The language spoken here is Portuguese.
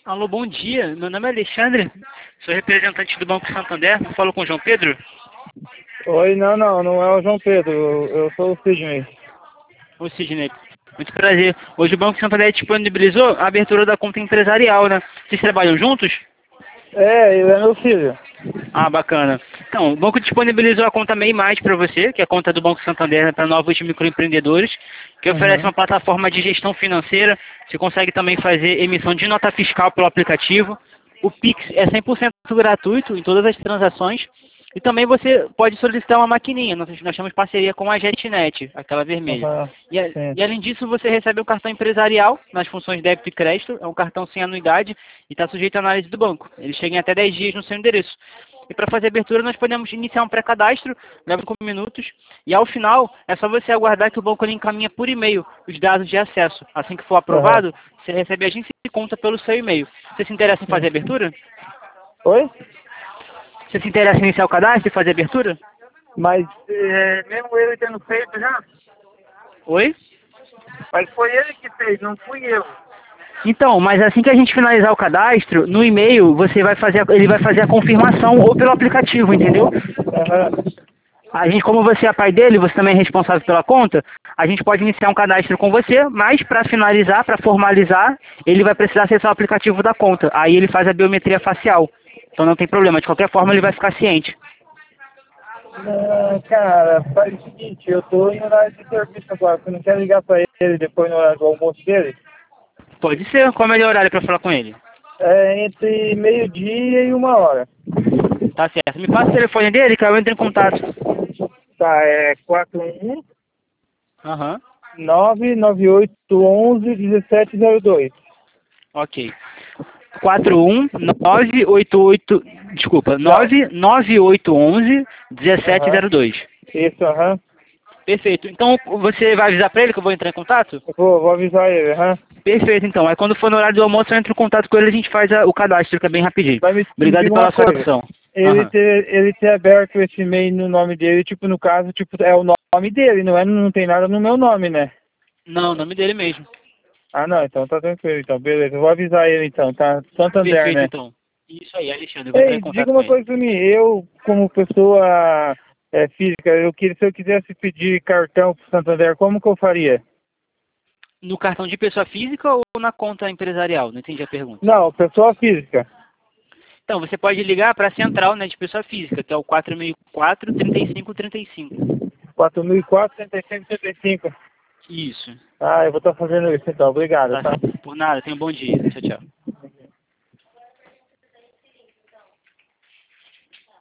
Alô, bom dia. Meu nome é Alexandre, sou representante do Banco Santander. Falo com o João Pedro. Oi, não é o João Pedro, eu sou o Sidney. Ô, Sidney, muito prazer. Hoje o Banco Santander disponibilizou a abertura da conta empresarial, né? Vocês trabalham juntos? É, ele é meu filho. Ah, bacana. Então, o banco disponibilizou a conta MEI Mais para você, que é a conta do Banco Santander para novos microempreendedores, que oferece Uhum. uma plataforma de gestão financeira. Você consegue também fazer emissão de nota fiscal pelo aplicativo. O Pix é 100% gratuito em todas as transações. E também você pode solicitar uma maquininha. Nós temos parceria com a JetNet, aquela vermelha. Uhum. Sim. E além disso, você recebe um cartão empresarial nas funções débito e crédito. É um cartão sem anuidade e está sujeito à análise do banco. Ele chega em até 10 dias no seu endereço. E para fazer a abertura, nós podemos iniciar um pré-cadastro, leva 5 minutos, e ao final é só você aguardar que o banco lhe encaminha por e-mail os dados de acesso. Assim que for Uhum. aprovado, você recebe a agência e conta pelo seu e-mail. Você se interessa em fazer a Sim. abertura? Oi? Você se interessa em iniciar o cadastro e fazer a abertura? Mas mesmo ele tendo feito já? Oi? Mas foi ele que fez, não fui eu. Então, mas assim que a gente finalizar o cadastro, no e-mail ele vai fazer a confirmação ou pelo aplicativo, entendeu? Uhum. A gente, como você é pai dele, você também é responsável pela conta, a gente pode iniciar um cadastro com você, mas para finalizar, para formalizar, ele vai precisar acessar o aplicativo da conta. Aí ele faz a biometria facial. Então não tem problema, de qualquer forma ele vai ficar ciente. Não, cara, faz o seguinte, eu tô em horário de serviço agora, você não quer ligar pra ele depois no horário do almoço dele? Pode ser, qual é o melhor horário para falar com ele? É entre meio-dia e 1 hora. Tá certo. Me passa o telefone dele que eu entro em contato. Tá, é 41 Aham, 99811 1702. ok. 41988, desculpa, Não. 99811 Aham. 1702. Isso, aham. Perfeito. Então você vai avisar para ele que eu vou entrar em contato? Eu vou avisar ele, aham. Perfeito, então. Aí quando for no horário do almoço, eu entro em contato com ele e a gente faz o cadastro, que é bem rapidinho. Mas me Obrigado diga uma pela sua coisa. atenção. Ele Aham. ter aberto esse e-mail no nome dele, tipo, no caso, tipo, é o nome dele, não tem nada no meu nome, né? Não, o nome dele mesmo. Ah, não, então tá tranquilo, então, beleza. Eu vou avisar ele, então, tá? Santander, Perfeito, né? então. Isso aí, Alexandre. Eu vou entrar em Ei, diga contato uma com ele. coisa pra mim. Eu, como pessoa física, se eu quisesse pedir cartão pro Santander, como que eu faria? No cartão de pessoa física ou na conta empresarial? Não entendi a pergunta. Não, pessoa física. Então, você pode ligar para a central, né, de pessoa física, que é o 4004 3535. 4004 3535. Isso. Ah, eu vou estar fazendo isso então. Obrigado, Tá? tá? Por nada. Tenha um bom dia. Tchau, tchau.